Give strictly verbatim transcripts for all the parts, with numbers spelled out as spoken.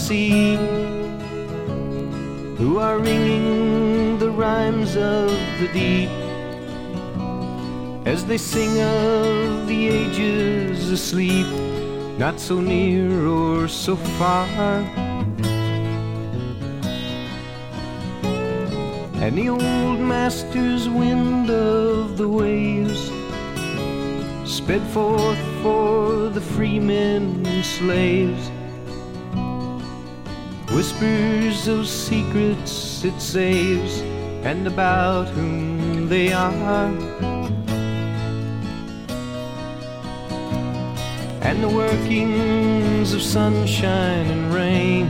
sea, who are ringing the rhymes of the deep, as they sing of the ages asleep, not so near or so far. And the old master's wind of the waves sped forth for the free men and slaves, whispers of secrets it saves, and about whom they are. And the workings of sunshine and rain,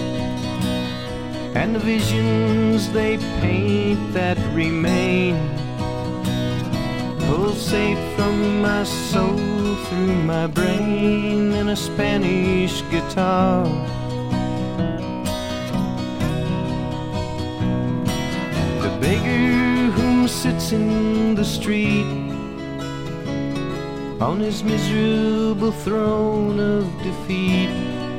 and the visions they paint that remain, pulsate from my soul through my brain in a Spanish guitar. The beggar whom sits in the street on his miserable throne of defeat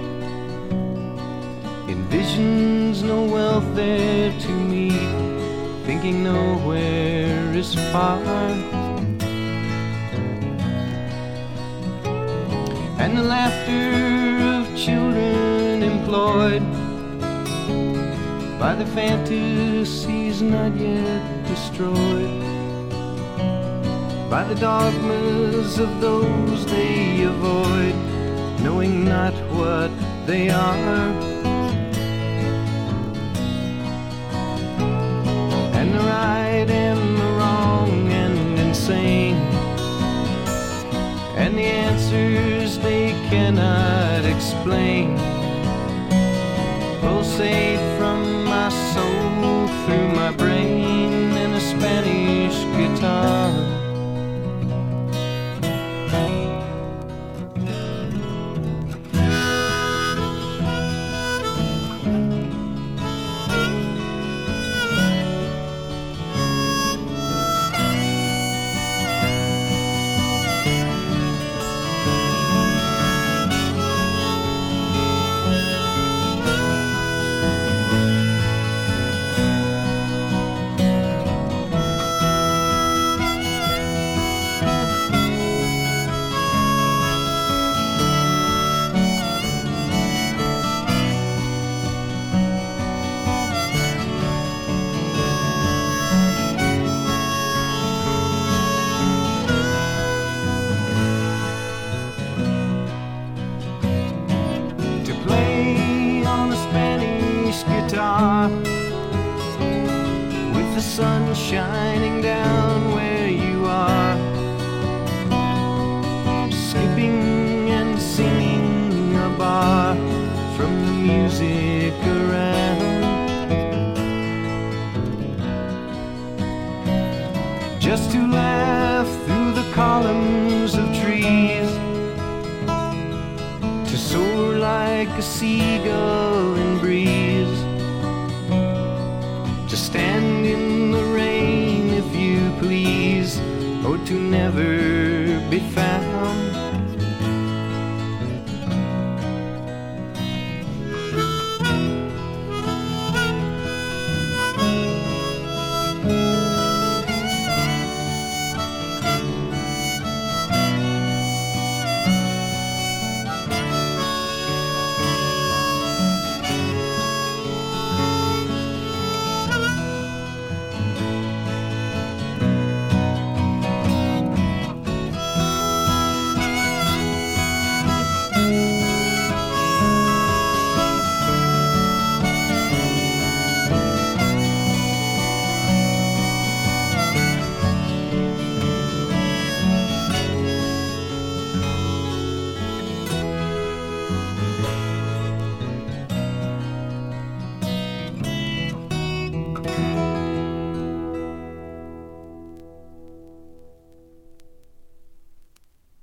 envisions no wealth there to meet, thinking nowhere is far. And the laughter of children employed by the fantasies not yet destroyed, by the dogmas of those they avoid, knowing not what they are. And the right and the wrong and insane, and the answers they cannot explain, pulsate from my soul through my brain in a Spanish guitar. With the sun shining down where you are, skipping and singing a bar from the music around, just to laugh through the columns of trees, to soar like a seagull in breeze, to stand in the rain if you please, or to never be found.